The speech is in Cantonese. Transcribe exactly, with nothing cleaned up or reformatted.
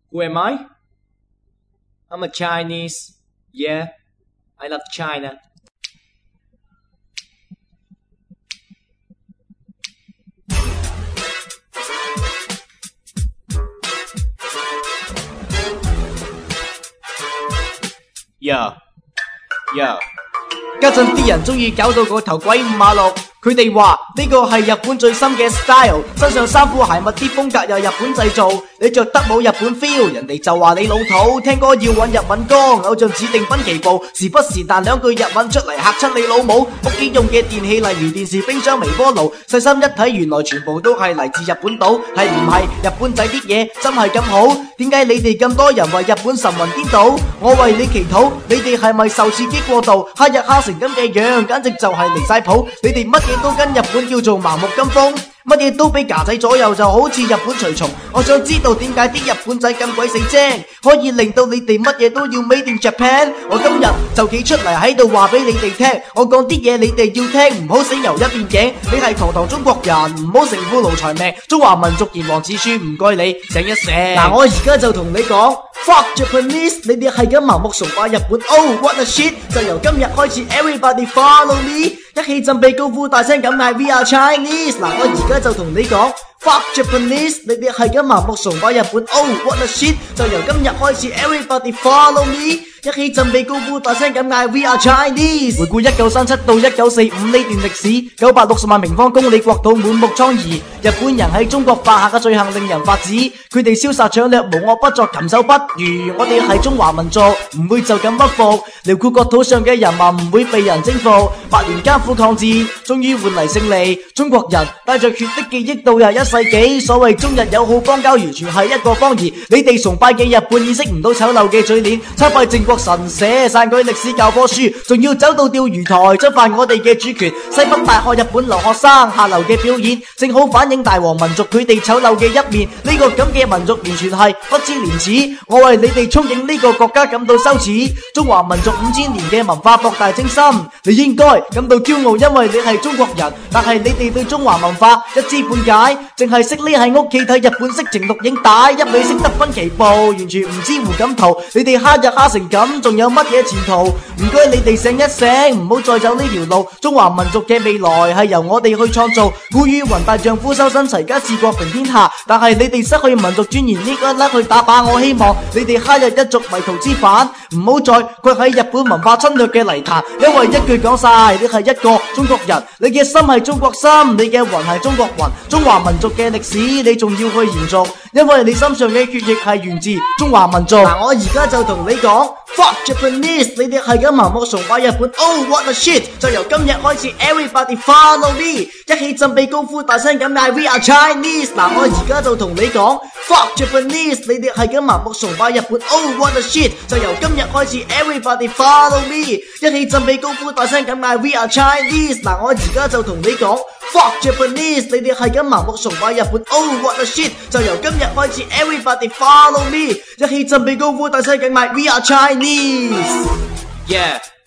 Who am I? I'm a Chinese. Yeah, I love China. Yo, yo. 家陣啲人中意搞到個頭鬼五馬六，佢哋話呢個係日本最新嘅 style， 身上衫褲鞋襪啲風格又日本製造，你着得冇日本 feel， 人哋就話你老土。聽歌要揾日文歌，偶像指定濱崎步，時不時彈兩句日文出嚟嚇親你老母。屋企用嘅電器例如電視、冰箱、微波爐，細心一睇原來全部都係嚟自日本島，係唔係日本仔啲嘢真係咁好？點解你哋咁多人為日本神魂顛倒？我為你祈禱，你哋係咪受刺激過度？黑日蝦成咁嘅樣，簡直就係離晒譜。你哋乜嘢都跟日本叫做盲目跟風，乜嘢都俾架仔左右，就好似日本隨從。我想知道點解啲日本仔咁鬼死精，可以令到你哋乜嘢都要 Made in Japan。我今日就企出嚟喺度話俾你哋聽，我講啲嘢你哋要聽，唔好死牛一邊頸。你係堂堂中國人，唔好成副奴才命。中華民族炎黃子孫，唔該你醒一醒。嗱，我而家就同你講 Fuck Japanese， 你哋係咁盲目崇拜日本 Oh what a shit， 就由今日開始 Everybody follow me， 一起振臂高呼大聲咁嗌 We are Chinese。 嗱，我而家就同你講 Fuck Japanese， 你哋係咁盲目崇拜日本 Oh what a shit， 就由今日開始 Everybody follow me， 一起振臂高呼大聲咁嗌 We are Chinese。 回顧一九三七到一九四五呢段歷史，九百六十萬平方公里國土滿目瘡痍，日本人喺中國犯下嘅罪行令人髮指，佢哋燒殺搶掠無惡不作，禽獸不如。我哋係中華民族，唔會就咁屈服，遼闊國土上嘅人民唔會被人征服。百年艱苦抗戰終於換嚟勝利，中國人帶着血的記憶到廿一世紀，所謂中日友好邦交完全係一個謊言。你哋崇拜嘅日本意識唔到醜陋嘅嘴臉，參拜靖國神社，篡改歷史教科書，仲要走到釣魚台執犯我哋嘅主權。西北大學日本留學生下流嘅表演，正好反映大黃民族佢哋醜陋嘅一面。呢、這個咁嘅民族完全係不知廉恥，我為你哋憧憬呢個國家感到羞恥。中華民族五千年嘅文化博大精深，你應該感到驕傲，因為你係中國人。但係你哋對中華文化一知半解，淨係識匿喺屋企睇日本色情錄影帶，一味識得濱崎步，完全唔知胡錦濤。你哋蝦日蝦成咁，仲有乜嘢前途？唔該你哋醒一醒，唔好再走呢條路。中華民族嘅未來係由我哋去創造。古語雲大丈夫修身齊家治國平天下，但係你哋失去民族尊嚴，應該甩去打靶。我希望你哋蝦日一族迷途知返，唔好再跪喺日本文化侵略嘅泥潭，因為一句講晒，你係一個中國人，你嘅心係中國心，你嘅魂係中國魂。中華民族嘅歷史你仲要去延續，因為你心上嘅血液係源自中華民族。嗱，我而家就同你講 Fuck Japanese， 你哋係咁盲目崇拜日本 Oh what a shit， 就由今日開始 Everybody follow me， 一起振臂高呼大聲咁嗌 We are Chinese。 嗱，我而家就同你講 Fuck Japanese， 你哋係咁盲目崇拜日本 Oh what a shit， 就由今日開始 Everybody follow me， 一起振臂高呼大聲咁嗌 We are Chinese。 嗱，我而家就同你講 Fuck Japanese， 你哋係咁盲目崇拜日本 Oh what a shit， 就由今日開始 Everybody follow me， 一起振臂高呼大聲咁嗌 We are Chinese。 Yeah